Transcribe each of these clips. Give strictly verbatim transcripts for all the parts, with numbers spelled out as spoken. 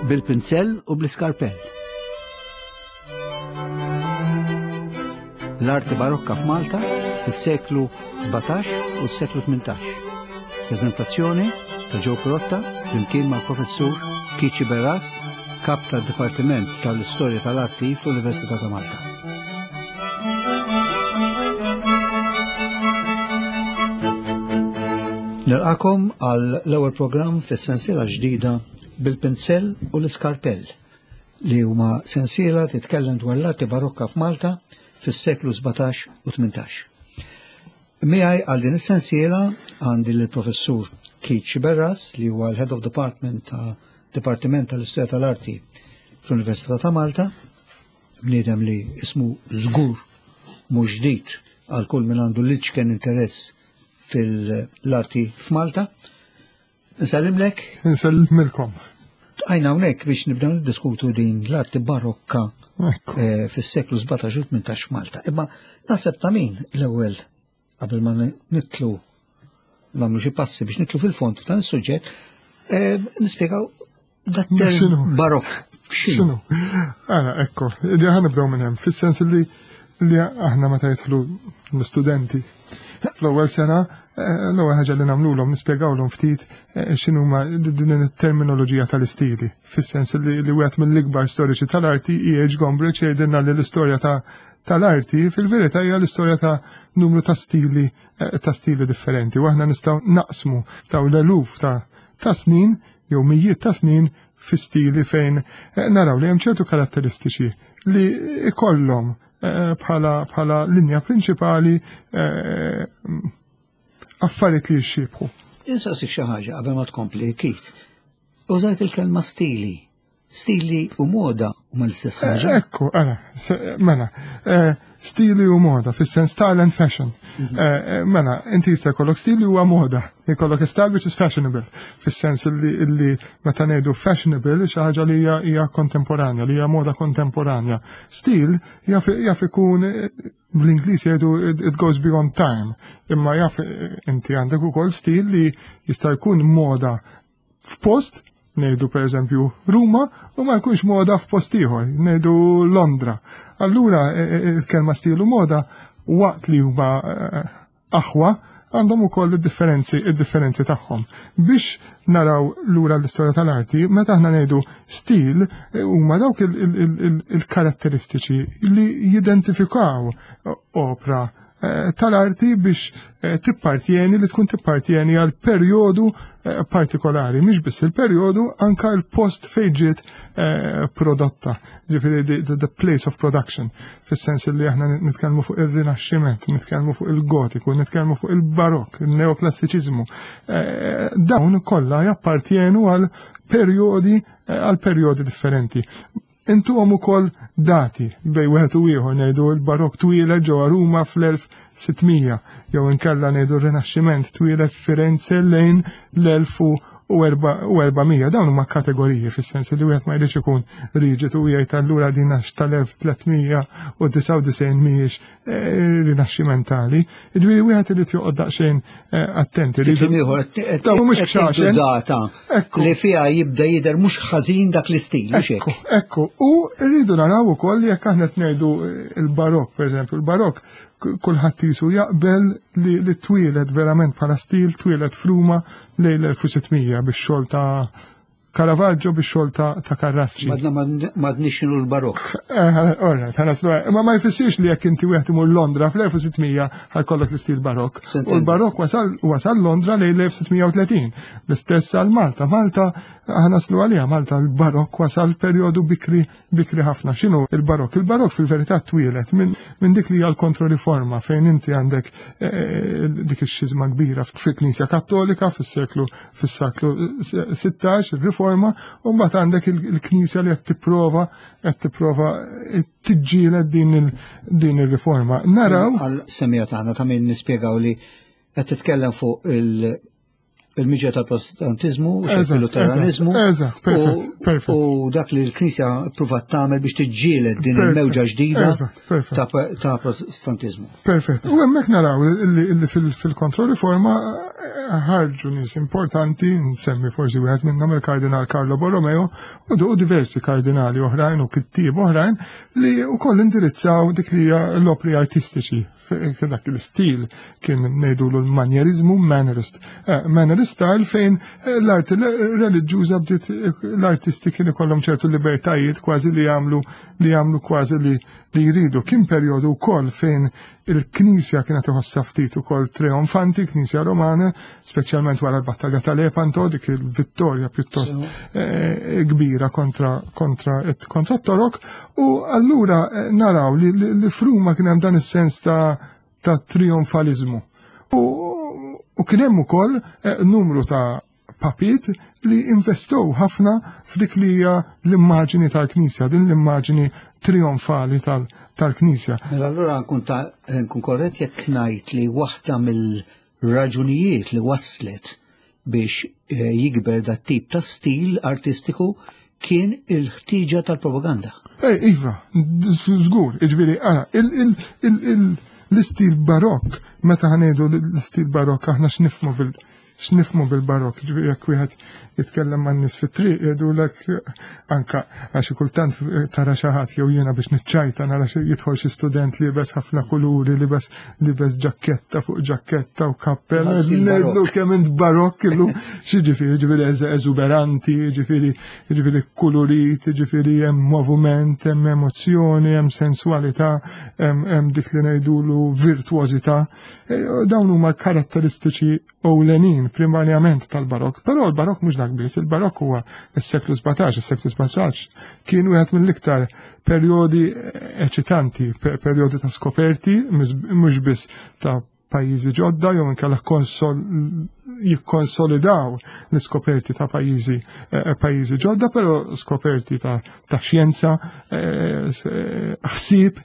bil-pinsell u bl-iskarpell. L-arti barokka f'Malta fis-seklu sebgħetax u s-seklu tmintax. Preżentazzjoni ta' Joe Perotta flimkien mal-professur Kici Berras, kap tad-Dipartiment tal-Istorja tal-Arti fl-Università ta' Malta. Nilqakom għal l-ewwel programm fis-sensiela ġdida bil-pinsell u l-iskarpell li huma sensiela titkellem dwar l-arti barokka f'Malta fis-seklu sebgħetax u tmintax. Miegħi għal din is-sensiela għandi l-professur Kici Berras li huwa l-Head of Department ta' Dipartiment tal-Istorja tal-Arti fl-Università ta' Malta, bniedem li ismu żgur mhux ġdid għal kull min għandu l-iċken interess fil-arti f'Malta. Nsallimlek. Nsallimilkom. Għajna hawnhekk biex nibdew niddiskutu din l-arti barokka fis-seklu sebgħetax u tmintax f'Malta. Imma naħseb ta' min l-ewwel qabel ma nitlu nagħmlu xi passi biex nitlu fil-fond f'dan is-suġġett nispjegaw dat-term barokk x'inhu. Ara, ekko, li ħanibdew minn hemm, fis-sens li li aħna meta jidħlu l-studenti fl-ewwel sena, l-ewwel ħaġa li nagħmluhom nispjegawlhom ftit x'inhuma din it-terminoloġija tal-istili, fis-sens li li wieħed mill-ikbar storiċi tal-arti E H Gombrich jgħidilna li l-istorja ta' tal-arti fil-verità hija l-istorja ta' numru ta' stili ta' stili differenti. U aħna nistgħu naqsmu daw l-eluf ta' ta' snin jew mijiet ta' snin fi stili fejn naraw li hemm ċertu karatteristiċi li ikollhom bħala bħala linja prinċipali affarijiet li jxibħu. Insaqsik xi ħaġa qabel ma tkompli kif. Użajt il-kelma stili. Stili u moda huma l-istess ħaġa. Ekku, ara, mela, stili u moda fis-sens style and fashion. Mela, inti jista' jkollok stili huwa moda, jkollok style which is fashionable, fis-sens li meta ngħidu fashionable xi ħaġa li hija kontemporanja, li hija moda kontemporanja. Stil jaf ikun bl-Ingliż jgħidu it goes beyond time, imma jaf inti għandek ukoll stil li jista' jkun moda f'post, ngħidu pereżempju Ruma, u ma jkunx moda f'post ieħor, ngħidu Londra. Allura il-kelma stilu moda waqt li huma aħwa għandhom ukoll id-differenzi id-differenzi tagħhom. Biex naraw lura l-istorja tal-arti, meta aħna ngħidu stil huma dawk il-karatteristiċi li jidentifikaw opra tal-arti biex tippartjeni li tkun tippartjeni għal perjodu partikolari, mhix biss il-perjodu anka l-post fejn ġiet prodotta, ġifieri the place of production, fis-sens li aħna nitkellmu fuq ir-Rinaxximent, nitkellmu fuq il-Gotiku, nitkellmu fuq il-Barokk, il-Neoklassiċiżmu. Dawn kollha jappartjenu għal perjodi għal perjodi differenti. Intu għom ukoll dati bej wieħed u ieħor ngħidu l-Barokk twiela ġewwa Ruma fl-elf sittmija, jew inkella ngħidu r-Rinaxximent twiela f'Firenze lejn l-elf u erbamija. Dawn huma kategoriji fis-sens li wieħed ma jridx ikun riġid u jgħid allura din għax tal-elf tlietmija u disa' u disgħin mhijiex rinaxximentali. Jiġifieri wieħed irid joqgħod daqsxejn attenti. Dawn mhux xaxen data li fiha jibda jidher mhux ħażin dak l-istil. Ekku, ekku. U rridu naraw ukoll li jekk aħna ngħidu il-Barokk, pereżempju, il-Barokk kulħadd isu jaqbel li li twielet verament bħala stil twielet f'Ruma lejn l-elf u sittmija bix-xogħol ta' Caravaggio bix-xogħol ta' Carracci. M'għadniex x'inhu l-Barokk. Orra, ma ma jfissirx li jekk inti wieħed imur Londra fl-elf u sittmija ħajkollok l-istil Barokk. U l-Barokk wasal wasal Londra lejn l-elf sittmija u tletin. L-istess għal Malta. Malta ħanaslu għalija Malta l-Barokk wasal perjodu bikri bikri ħafna. X'inhu il-Barokk? Il-Barokk fil-verità twielet minn dik li hija l-kontroriforma fejn inti għandek dik ix-xizma kbira fil-Knisja Kattolika fis-seklu fis-seklu sittax, ir-riforma, u mbagħad għandek il-Knisja li qed tipprova qed tipprova tiġġieled din ir-riforma. Naraw għal semija tagħna ta' min nispjegaw li qed titkellem fuq il- il-miġja tal-Protestantiżmu u xil-Luteranizmu u dak li l-Knisja pruvat tagħmel biex tiġġieled din il-mewġa ġdida ta' Protestantiżmu. Perfett. U hemmhekk naraw li fil-kontrolriforma ħarġu nies importanti, nsemmi forsi wieħed minnhom il-Kardinal Carlo Borromeo u diversi kardinali oħrajn u kittieb oħrajn li wkoll indirizzaw dik li hija l-opri artistiċi dak l-istil kien ngħidulu l-manjerizmu mannerist. Mannerist style fejn l-arti reliġjuża bdiet l-artisti kien ikollhom ċertu libertajiet kważi li jagħmlu li jagħmlu kważi li li jridu. Kien perjodu wkoll fejn il-Knisja kienet iħossha ftit ukoll trionfanti, Knisja Romana, speċjalment wara l-Battalja ta' Lepanto, dik il-vittorja pjuttost kbira kontra kontra kontra t-Torok, u allura naraw li li f'Ruma kien hemm dan is-sens ta' ta' trionfalizmu. U u kien hemm ukoll numru ta' papit li investow ħafna f'dik li hija l-immaġini tal-Knisja, din l-immaġini trionfali tal-Knisja. Mela allura nkun ta' nkun korrett jekk ngħid li waħda mill-raġunijiet li waslet biex jikber dat tip ta' stil artistiku kien il-ħtieġa tal-propaganda. Ej, iva, żgur, jiġifieri ara, l-istil barokk, meta ħanejdu l-istil barokk aħna x'nifhmu bil x'nifhmu bil-barokk, jekk wieħed jitkellem man nies fit-triq jgħidulek anka għax kultant tara xi ħadd jew jiena biex niċċajta nara xi jidħol xi student libes ħafna kuluri, libes libes ġakketta fuq ġakketta u kappell, ngħidlu kemm int barokk illum x'jiġifieri, jiġifieri eżuberanti, jiġifieri jiġifieri kulurit, jiġifieri hemm moviment, hemm emozzjoni, hemm sensualità, hemm dik li ngħidulu virtuożità. Dawn huma karatteristiċi ewlenin primarjament tal-barokk, però l-barokk mhux dak biss, il-barokk huwa s-seklu sebgħetax, is-seklu sebgħetax kien wieħed mill-iktar perjodi eċitanti, perjodi ta' skoperti, mhux biss ta' pajjiżi ġodda jew inkella konsol jikkonsolidaw l-iskoperti ta' pajjiżi pajjiżi ġodda, però skoperti ta' ta' xjenza, ħsieb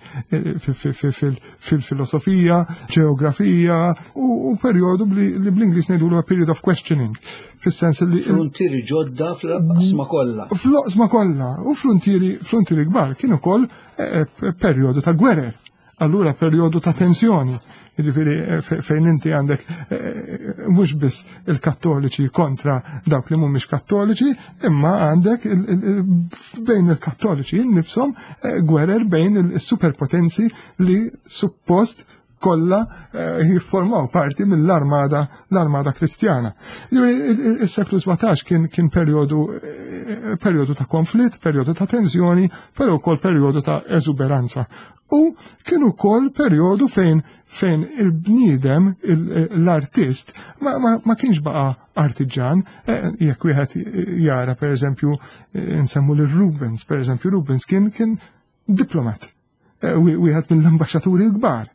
fil-filosofija, ġeografija u perjodu li bl-Ingliż ngħidulu period of questioning, fis-sens li frontieri ġodda fl-oqsma kollha. Fl-oqsma kollha u frontieri frontieri kbar kien ukoll perjodu ta' gwerer. Allura perjodu ta' tensjoni. Jiġifieri fejn inti għandek mhux biss il-Kattoliċi kontra dawk li mhumiex Kattoliċi, imma għandek bejn il-Kattoliċi innifshom gwerer bejn is-superpotenzi li suppost kollha jiffurmaw parti mill-armada l-armada Kristjana. Is-seklu sebgħetax kien kien perjodu perjodu ta' konflitt, perjodu ta' tensjoni, però wkoll perjodu ta' eżuberanza. U kien ukoll perjodu fejn fejn il-bniedem, l-artist, ma, ma, ma kienx baqa artiġan, jekk wieħed jara pereżempju nsemmu lil Rubens, pereżempju Rubens kien kien diplomat. Wieħed mill-ambaxxaturi l-kbar.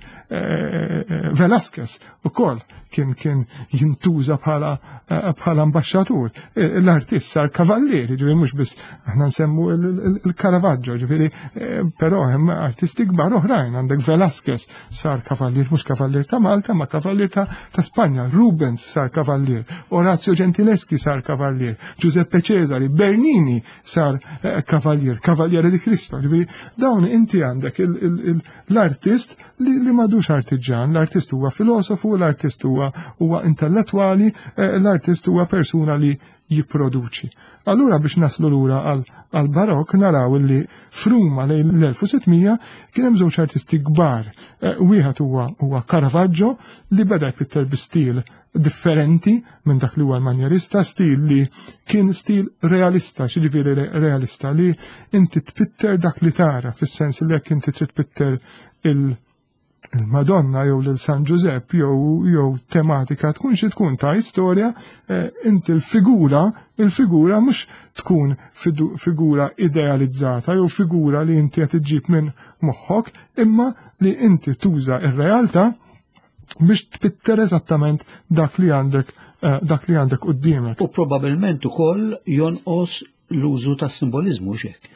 Velasquez ukoll kien kien jintuża bħala bħala ambaxxatur. L-artist sar kavallier, ġifieri mhux biss aħna nsemmu il-Caravaggio, ġifieri però hemm artisti kbar oħrajn, għandek Velasquez sar kavallier, mhux kavallier ta' Malta, ma kavallier ta' ta' Spanja, Rubens sar kavallier, Orazio Gentileschi sar kavallier, Giuseppe Cesari, Bernini sar kavallier, Cavaliere di Cristo, ġifieri dawn inti għandek l-artist li, li madux artiġan, l-artist huwa filosofu, l-artist huwa huwa intellettwali, l-artist huwa persuna li jipproduċi. Allura biex naslu lura għal barokk naraw li f'Ruma lejn l-elf u sittmija kien hemm żewġ artisti kbar. Wieħed huwa huwa Caravaggio li beda jpitter bi stil differenti minn dak li huwa l-manjerista, stil li kien stil realista, xiġifieri realista li inti tpitter dak li tara, fis-sens li jekk inti trid tpitter il- il-Madonna jew lil San Giuseppe jew jew tematika tkun xi tkun ta' istorja, inti l-figura, il-figura mhux tkun figura idealizzata jew figura li inti qed iġġib minn moħħok, imma li inti tuża r-realtà biex tpitter eżattament dak li għandek dak li għandek quddiemek. U probabbilment ukoll jonqos l-użu tas-simbolizmu x'hekk.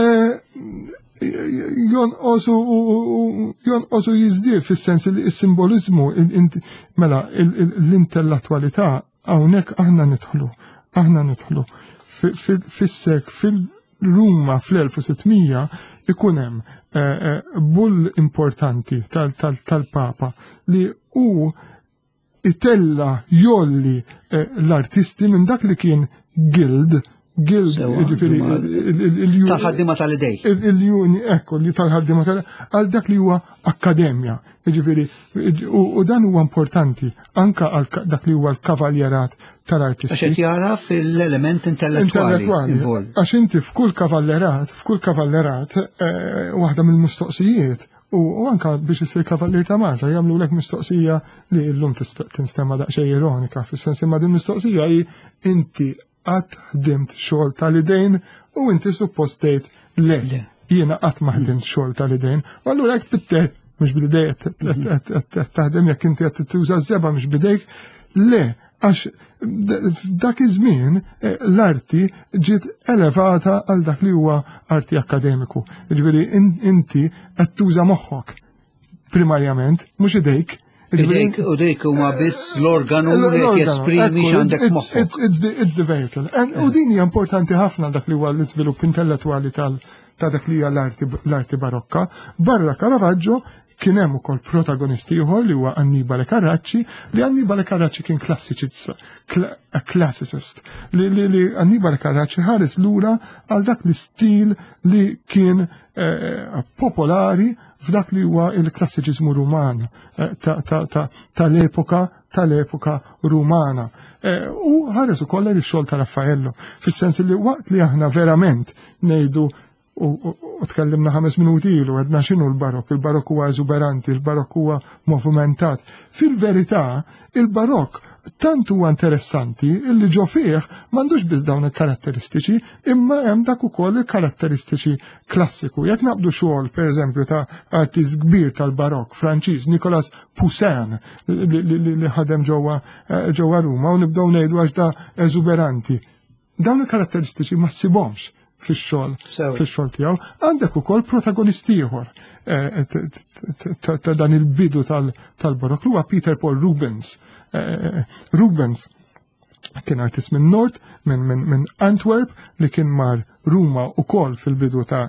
Jonqosu jiżdied fis-sens li s-simbolizmu mela l-intellettwalità hawnhekk aħna nidħlu, aħna nidħlu fis-sek fil-Ruma fl-elf u sittmija ikun hemm bull importanti tal-Papa li hu itella jolli l-artisti minn dak li kien guild, guild, ġifiri, tal-ħaddima tal-idej. Il-juni, ekku, li tal-ħaddima tal-idej, għal dak li huwa akkademja, ġifiri, u dan huwa importanti, anka għal dak li huwa l-kavaljerat tal-artisti. Għaxet jara fil-element intellettuali. Għax inti f'kull kavallerat, f'kull kavallerat, waħda mill-mistoqsijiet, u anka biex isir kavallir ta' Malta, jagħmlu lek mistoqsija li llum tinstema' daqsxejn ironika, fis-sens imma din mistoqsija hi inti qatt ħdimt xogħol tal-idejn u inti suppost tgħid le. Jiena qatt ma ħdimt xogħol tal-idejn, u allura hekk tbitter mhux bidejk taħdem jekk inti qed tuża żeba mhux bidejk, le, għax dak iż-żmien l-arti ġiet elevata għal dak li huwa arti akademiku. Jiġifieri inti qed tuża moħħok primarjament, mhux idejk. Idejk u dejk huma biss l-organu li qed jesprimi x'għandek moħħok. It's the vehicle. U din hija importanti ħafna dak li huwa l-iżvilupp intellettwali tal ta' dak li hija l-arti barokka. Barra Caravaggio kien hemm ukoll protagonisti ieħor li huwa Annibale Carracci, li Annibale Carracci kien classicist, classicist, li, li, li Annibale Carracci ħares lura għal dak l-istil li kien eh, popolari f'dak li huwa il-klassiċiżmu ruman eh, tal-epoka tal-epoka rumana. Eh, u ħares ukoll ix-xogħol ta' Raffaello, fis-sens li waqt li aħna verament ngħidu u tkellimna ħames minuti ilu għedna xinu l-barok, il-barok huwa eżuberanti, il-barok huwa movimentat. Fil-verità, il-barok tant huwa interessanti illi ġo fih m'għandux biss dawn il-karatteristiċi, imma hemm dak ukoll il-karatteristiċi klassiku. Jekk naqbdu xogħol pereżempju ta' artist kbir tal-barok Franċiż Nicolas Poussin li ħadem ġewwa ġewwa Ruma u nibdew ngħidu għax da eżuberanti. Dawn il-karatteristiċi ma ssibhomx fix-xogħol fix-xogħol tiegħu, għandek ukoll protagonisti ieħor ta' dan il-bidu tal-barok huwa Peter Paul Rubens. Rubens kien artist minn Nord, minn Antwerp li kien mar Ruma ukoll fil-bidu ta'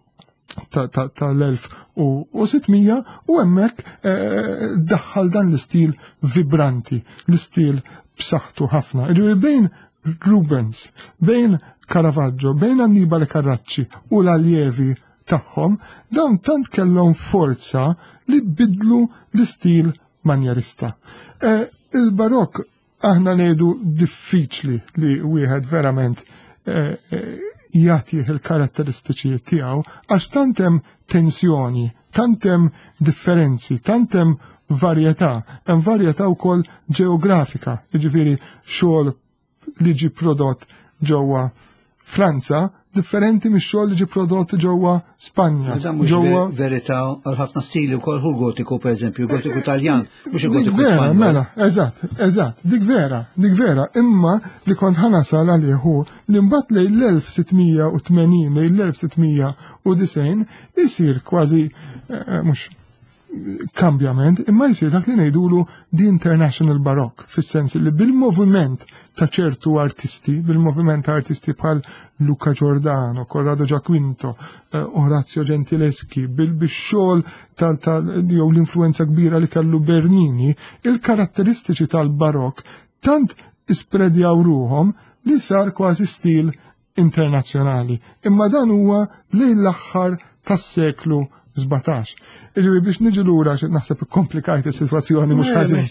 tal-elf u sittmija u hemmhekk daħħal dan l-istil vibranti, l-istil b'saħħtu ħafna. Bejn Rubens, bejn Caravaggio, bejn Annibale Carracci u l-allievi tagħhom, dawn tant kellhom forza li bidlu l-istil manjerista. Eh, il-barokk aħna ngħidu diffiċli li wieħed verament eh, jagħtih il-karatteristiċi tiegħu għax tant hemm tensjoni, tant hemm differenzi, tant hemm varjetà, hemm varjetà wkoll ġeografika, jiġifieri xogħol li ġi prodott ġewwa Franza differenti mix-xogħol li ġi prodott ġewwa Spanja. Ġewwa verità għal ħafna stili wkoll hu gotiku pereżempju, gotiku Taljan, mhux il-gotiku Spanjol. Mela, eżatt, eżatt, dik vera, dik vera, imma li kont ħanasal għalih hu li mbagħad lejn l-elf sittmija u tmenin lejn l-elf sittmija u disgħin isir kważi mhux kambjament, imma jsir dak li ngħidulu the international barok, fis-sens li bil-moviment ta' ċertu artisti, bil-moviment ta' artisti bħal Luca Giordano, Corrado Giaquinto, eh, Orazio Gentileschi, bil-xogħol jew l-influenza kbira li kellu Bernini, il-karatteristiċi tal-barok tant ispredjaw ruhom li sar kważi stil internazzjonali. Imma dan huwa lejn l-aħħar tas-seklu sebatax. Iġibi biex niġi lura xi naħseb ikkomplikajt is-sitwazzjoni mhux ħażin.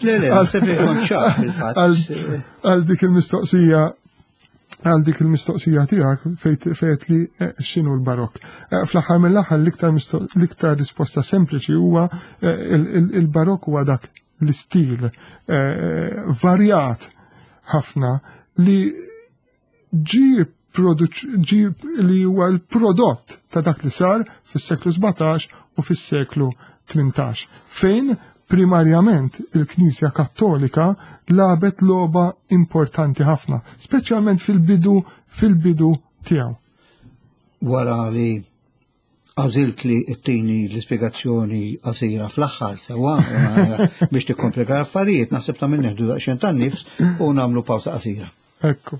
Għal dik il-mistoqsija għal dik il-mistoqsija tiegħek fejt li x'inhu l-barokk. Fl-aħħar mill-aħħar l-iktar risposta sempliċi huwa il-barokk huwa dak l-istil varjat ħafna li ġi ġi li huwa l-prodott ta' dak li sar fis-seklu sebatax u fis-seklu tmintax, fejn primarjament il-Knisja Kattolika labet logħba importanti ħafna, speċjalment fil-bidu fil-bidu tiegħu. Wara li għażilt li ttini l-ispjegazzjoni qasira fl-aħħar sewwa biex tikkomplika l-affarijiet, naħseb ta' minn neħdu daqsxejn tan-nifs u nagħmlu pawsa qasira. Ekku.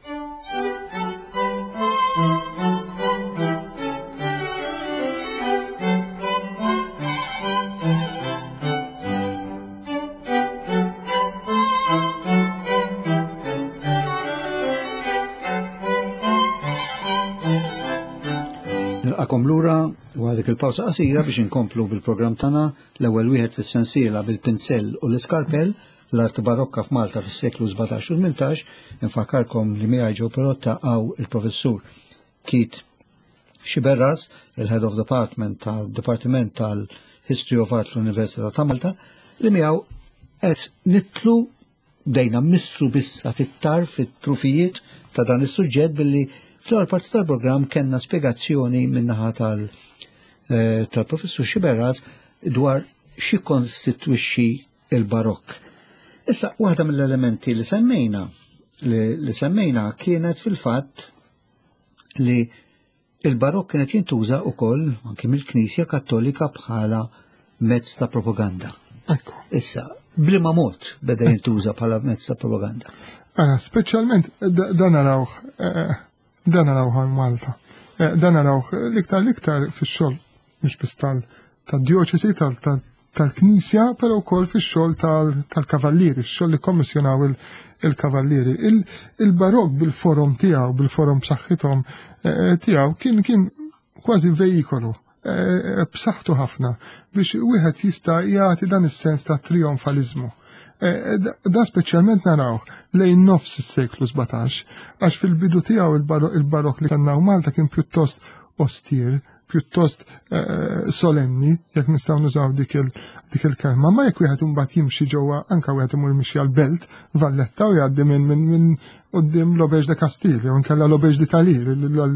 Nilqakom lura wara dik il-pawsa qasira biex inkomplu bil-programm tagħna l-ewwel wieħed fis-sensiela bil-pinsell u l-iskarpell l-art barokka f'Malta fis-seklu sebgħax u tmintax. Infakkarkom li miegħi ġew Perotta għaw il-professur Keith Xiberras, il-Head of Department tal-Dipartiment tal-History of Art l-Università ta' Malta, li miegħu qed nitlu dejna missu bissa fit-tar fit-trufijiet ta' dan is-suġġett billi fl-ewwel parti tal-programm kellna spjegazzjoni min-naħa tal- tal-professur Xiberras dwar xi konstitwixxi il-barokk. Issa waħda mill-elementi li semmejna li semmejna kienet fil-fatt li il-barokk kienet jintuża wkoll anke mill-Knisja Kattolika bħala mezz ta' propaganda. Ekku. Issa, bliema mod beda jintuża bħala mezz ta' propaganda. Ara, speċjalment dan narawh dan narawh għal Malta. Dan narawh l-iktar l-iktar fix-xogħol mhux biss tad-djoċesi tal-Knisja, però wkoll fix-xogħol tal-kavallieri, x-xogħol li kommissjonaw il-kavallieri. Il-barokk bil-forum tiegħu, bil-forum b'saħħithom tiegħu kien kien kważi vejikolu b'saħħtu ħafna biex wieħed jista' jagħti dan is-sens ta' trionfalizmu. Da speċjalment narawh lejn nofs is-seklu sebgħax, għax fil-bidu tiegħu il-barokk li kellna Malta kien pjuttost ostier, pjuttost solenni, jekk nistgħu nużaw dik il-kelma, ma jekk wieħed imbagħad jimxi ġewwa anke wieħed imur mixi għall-Belt, Valletta u jgħaddi minn minn qudiem l-Obeġ de Kastilja u nkella l-Obeġ d'Italir,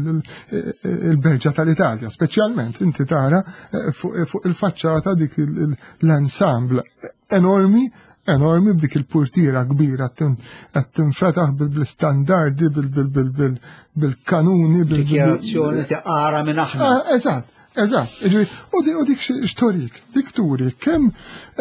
il-Berġa tal-Italja, speċjalment inti tara fuq il-faċċata dik l-ensemble enormi enormi b'dik il-purtira kbira qed tinfetaħ bil-standardi, bil-kanuni, bil-dikjarazzjoni ta' qara minn aħna. Eżatt, eżatt. U dik x'torik, dik turi kemm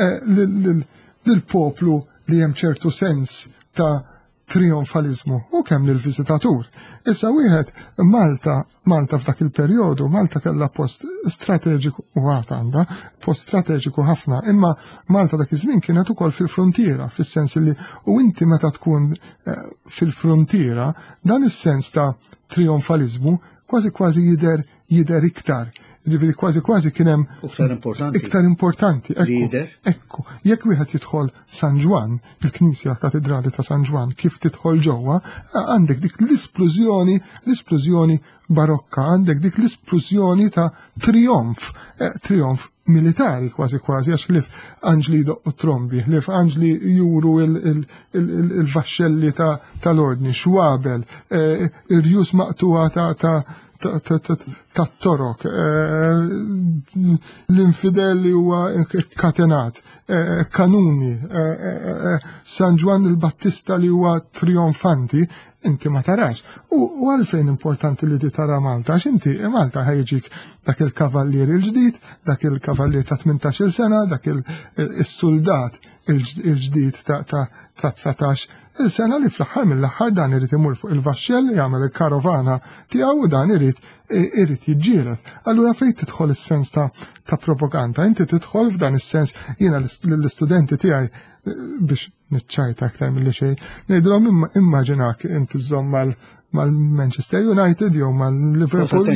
lill-poplu li hemm ċertu sens ta' trionfalizmu u kemm lill-viżitatur. Issa wieħed Malta, Malta f'dak il-perjodu, Malta kellha post strateġiku u għad għandha post strateġiku ħafna, imma Malta dak iż-żmien kienet ukoll fil-frontiera, fis-sens li u inti meta tkun fil-frontiera dan is-sens ta' trionfalizmu kważi kważi jidher jidher iktar. Ġifieri kważi kważi kien hemm iktar importanti. Iktar importanti. Lider. Ekku, jekk wieħed jidħol San Ġwan, il-Knisja Katedrali ta' San Ġwan, kif tidħol ġewwa, għandek dik l-isplużjoni, l-isplużjoni barokka, għandek dik l-isplużjoni ta' trionf, trionf militari kważi kważi, għax lif Anġli doqqu trombi, lif Anġli juru il-vaxxelli tal-ordni, xwabel, ir-rjus maqtuwa ta' ta' torok, l-infideli huwa katenat, kanuni, San Ġwan il-Battista li huwa trionfanti, inti ma tarax. U għalfejn importanti li ti tara Malta, għax inti Malta ħajġik dak il-kavallier il-ġdid, dak il-kavallier ta' tmintax-il sena, dak il-soldat il-ġdid ta' tsatax il-sena li fl-aħħar mill-aħħar dan irid imur fuq il-vaxxell jagħmel il-karovana tiegħu u dan irid irid jiġġieled. Allura fejn tidħol is-sens ta' ta' propaganda, inti tidħol f'dan is-sens jiena lill-istudenti tiegħi biex niċċajta aktar milli xejn. Ngħidulhom immaġinak inti żomm mal-Manchester United jew mal-Liverpool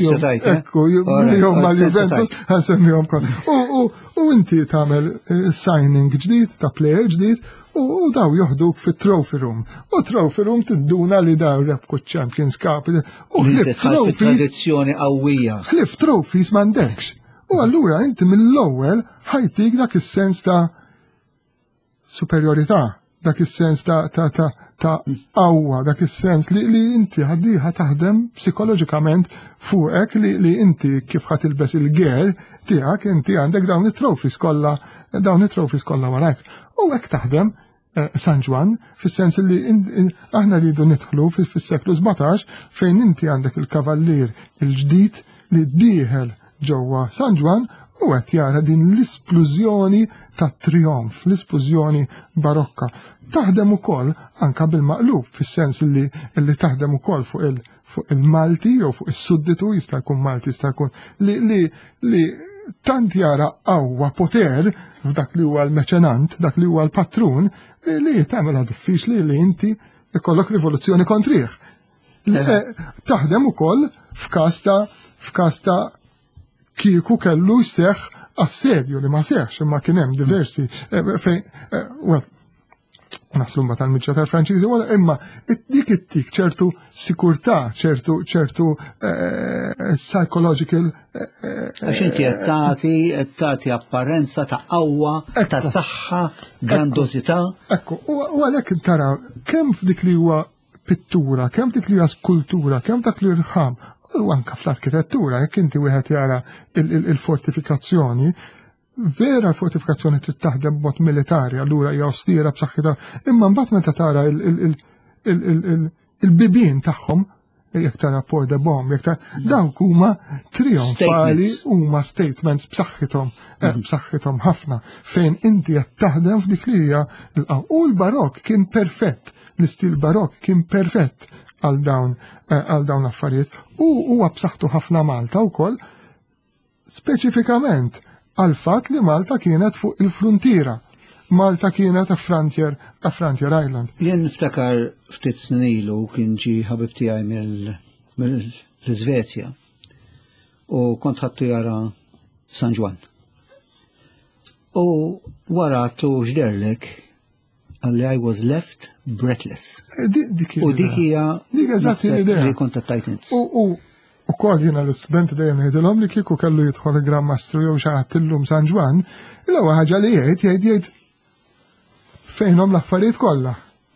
jew mal-Juventus ħansemmihom kol. U inti tagħmel signing ġdid ta' plejer ġdid u daw joħduk fit trophy room. U trophy room tidduna li daw rebku Champions Cup. U ħlif tradizzjoni qawwija. Ħlif trophies m'għandekx. U allura inti mill-ewwel ħajtik dak is-sens ta' superjorità, dak is-sens ta' ta' ta' ta' qawwa, dak is-sens li li inti ħaddiħa taħdem psikoloġikament fuqek li li inti kif ħadd ilbes il-ger tiegħek inti għandek dawn it-trophies kollha dawn it-trophies kollha warajk. U hekk taħdem San Ġwan fis-sens li aħna rridu nidħlu fis-seklu sebgħax fejn inti għandek il-kavallier il-ġdid li ddieħel ġewwa San Ġwan u qed jara din l-isplużjoni ta' trionf, l-isplużjoni barokka. Taħdem ukoll anke bil-maqlub fis-sens li li taħdem ukoll fuq il fuq il-Malti jew fuq is-Sudditu jista' jkun Malti jista' jkun li li li tant jara qawwa poter f'dak li huwa l-meċenant, dak li huwa l-patrun, li tagħmilha diffiċli li inti ikollok rivoluzzjoni kontrih. Taħdem ukoll f'każ ta' f'każ ta' kieku kellu jseħħ assedju li ma seħħx imma kien hemm diversi fejn well naħslu ma tal-miċċa tal-Franċiżi imma dik ittik ċertu sikurtà, ċertu ċertu psychological għax inti qed tagħti qed tagħti apparenza ta' qawwa, ta' saħħa, grandożità. Ekku, u għalhekk tara kemm f'dik li huwa pittura, kemm dik li hija skultura, kemm dak li rħam, u anke fl-arkitettura, jekk inti wieħed jara il-fortifikazzjoni, vera l-fortifikazzjoni trid taħdem b'mod militari, allura hija ostira b'saħħitha, imma mbagħad meta tara il-bibien tagħhom, jekk tara Port de Bomb, jekk tara dawk huma trionfali, huma statements b'saħħithom, b'saħħithom ħafna, fejn inti qed taħdem f'dik li hija u l-barokk kien perfett, l-istil barokk kien perfett għal dawn għal dawn affarijiet u huwa b'saħħtu ħafna Malta wkoll speċifikament għal fatt li Malta kienet fuq il-fruntiera. Malta kienet a Frontier, a Frontier Island. Jien niftakar ftit snin ilu kien ġi ħabib tiegħi mill-Iżvezja u kont ħadtu jara San Juan. U wara tu xderlek għalli I was left breathless. U dik hija dik eżatt l-idea li kont tajt int. U kol jena l-studenti dejjem ngħidilhom li kieku kellu jidħol il-Gran Mastru jew xi ħadd illum San Ġwan, l-ewwel ħaġa li jgħid jgħid jgħid fejnhom l-affarijiet kollha.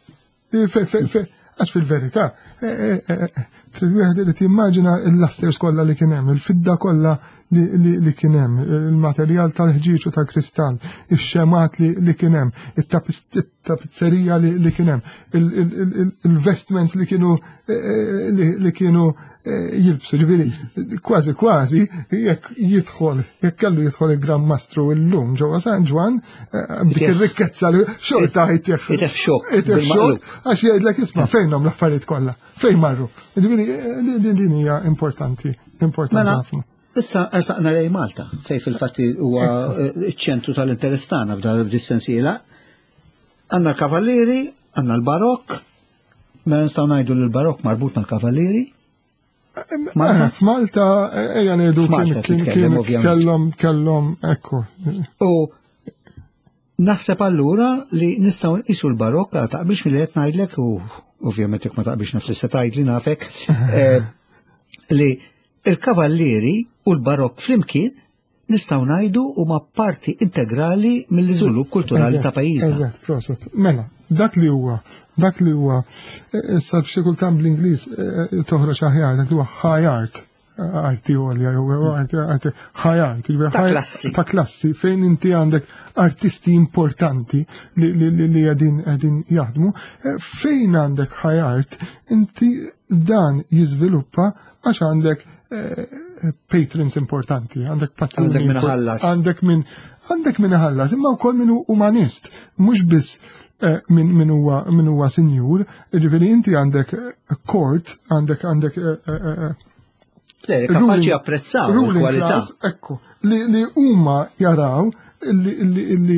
Għax fil-verità, trid wieħed irid jimmaġina l-lasters kollha li kien hemm, il-fidda kollha li kien hemm, il-materjal tal-ħġiġ u tal-kristall, ix-xemat li kien hemm, it-tapizzerija li kien hemm, il-vestments li kienu li kienu jilbsu, ġifieri kważi kważi jekk jidħol, jekk kellu jidħol il-Gran Mastru llum ġewwa San Ġwan dik ir-rikkezza li xorta ħajtieħ xokk għax jgħidlek isma' fejnhom l-affarijiet kollha, fejn marru. Ġifieri din hija importanti, importanti ħafna. Issa ersaqna lej Malta, fej fil-fatti huwa ċ-ċentru tal-interess tagħna f'dis-sensiela. Għandna l-kavallieri, għandna l-barokk, ma nistgħu ngħidu li l-barokk marbut mal-kavallieri. F'Malta ejja ngħidu kien kellhom kellhom ekku. U naħseb allura li nistgħu nqisu l-barokk għal taqbilx milli qed ngħidlek u ovvjament jekk ma taqbilx nafs li tgħidli nafek li il-kavallieri u l-barokk flimkien nistgħu ngħidu huma parti integrali mill-iżvilupp kulturali ta' pajjiżna. Eżatt, proset. Mela, dak li huwa, dak li huwa issa b'xi kultant bl-Ingliż toħroġ aħjar, dak li huwa high art, arti għolja, arti high art, ta' klassi. Ta' klassi, fejn inti għandek artisti importanti li għedin jaħdmu, fejn għandek high art, inti dan jiżviluppa għax għandek patrons importanti, għandek patroni, għandek minn ħallas, għandek minn għandek minn ħallas, imma wkoll minn umanist, mhux biss minn huwa minn huwa sinjur, ġifieri inti għandek court, għandek għandek kapaċi apprezzaw il-kwalità. Ekku, li huma jaraw li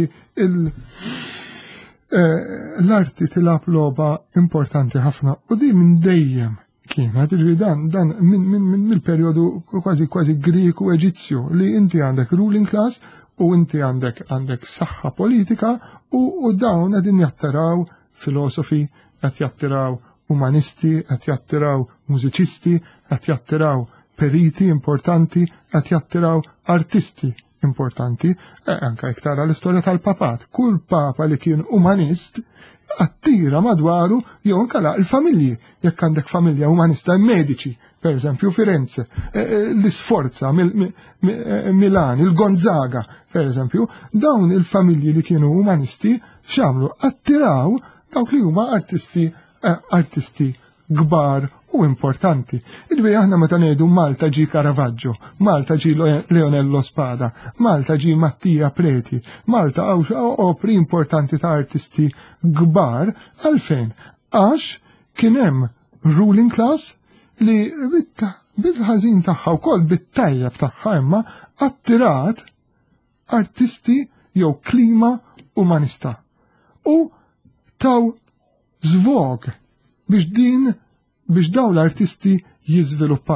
l-arti tilab logħba importanti ħafna u di minn dejjem kienet, dan dan mill-perjodu kważi kważi Griku Eġizzju li inti għandek ruling class u inti għandek għandek saħħa politika u dawn qegħdin jattiraw filosofi, qed jattiraw umanisti, qed jattiraw mużiċisti, qed jattiraw periti importanti, qed jattiraw artisti importanti, anke iktar l-istorja tal-papat. Kull papa li kien umanist attira madwaru jew kala il-familji, jekk għandek familja umanista medici, per eżempju Firenze, l-Isforza, Milan, il-Gonzaga, per eżempju, dawn il-familji li kienu umanisti xamlu attiraw dawk li huma artisti artisti gbar u importanti. Illi aħna meta ngħidu Malta ġi Caravaggio, Malta ġi Leonello Spada, Malta ġi Mattia Preti, Malta għaw opri importanti ta' artisti gbar, għalfejn? Għax kien hemm ruling class li bil-ħażin tagħha wkoll bit-tajjeb tagħha imma attirat artisti jew klima umanista. U taw żvog biex din biex daw l-artisti jizviluppaw.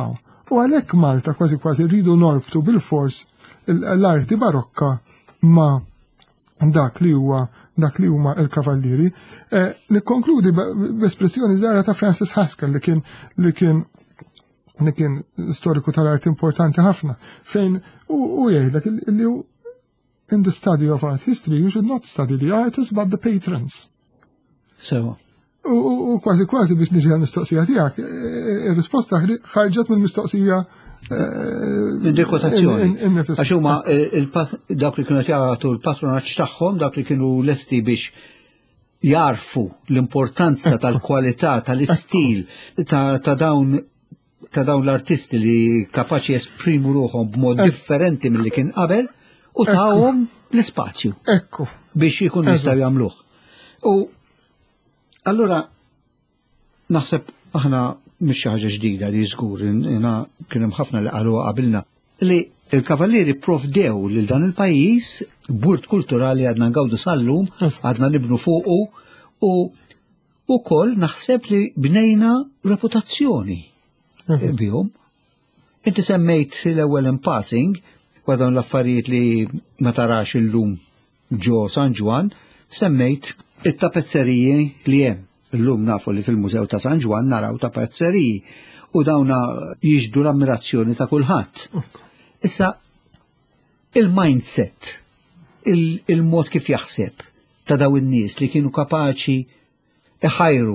U għalhekk Malta kważi kważi rridu norbtu bil-fors l-arti barokka ma' dak li huwa dak li huma l-kavallieri. Eh, Nikkonkludi b'espressjoni żgħira ta' Francis Haskell li kien li kien li kien storiku tal-art importanti ħafna, fejn u jgħidlek li in the study of art history you should not study the artists but the patrons. So. U kważi kważi biex niġi għal-mistoqsija tiegħek, ir-risposta ħarġet mill-mistoqsija Indikotazzjoni. Għax huma dawk li kienu jagħtu l-patronaġġ tagħhom, dawk li kienu lesti biex jarfu l-importanza tal-kwalità, tal-istil ta' dawn ta' dawn l-artisti li kapaċi esprimu ruħhom b'mod differenti milli kien qabel u tawhom l-ispazju. Ekku. Biex ikun jistgħu jagħmluh. U allura naħseb aħna mhix xi ħaġa ġdida li żgur jiena kien hemm ħafna li qaluha qabilna li l-kavallieri provdew lil dan il-pajjiż burt kulturali għadna ngawdu sal-lum, għadna nibnu fuqu u wkoll naħseb li bnejna reputazzjoni bihom. Inti semmejt l-ewwel in passing wa dawn l-affarijiet li ma tarax illum ġo San Ġwan, semmejt it-tapezzeriji li hemm. Illum nafu li fil-Mużew ta' San Ġwan naraw tapezzeriji u dawna jiġdu l-ammirazzjoni ta' kulħadd. Issa il-mindset, il-mod kif jaħseb ta' daw in-nies li kienu kapaċi iħajru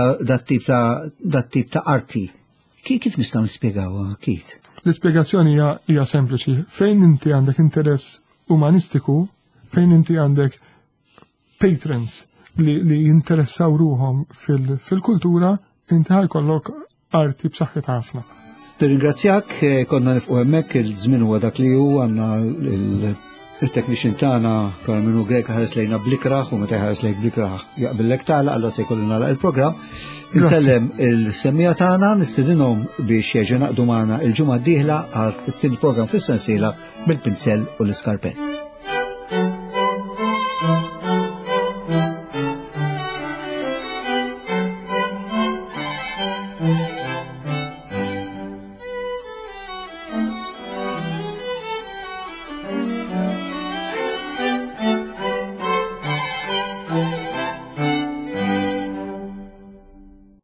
dat-tip ta' arti. Kif nistgħu nispjegawha kif? L-ispjegazzjoni hija sempliċi. Fejn inti għandek interess umanistiku, fejn inti għandek patrons li jinteressaw ruhom fil-kultura, inti ħajkollok arti b'saħħit ħafna. Ringrazzjak, konna nifqu hemmhekk il-żmien huwa dak li hu għandna il-technician tagħna Karmenu Grek ħares lejna blikraħ u meta ħares lejk blikraħ jaqbillek tagħlaq allura se jkollu nagħlaq il-programm. Insellem il-semmija tagħna nistidinhom biex jerġgħu naqdu magħna il-ġimgħa d-dieħla għal it-tieni programm fis-sensiela bil-pinsell u l-iskarpell.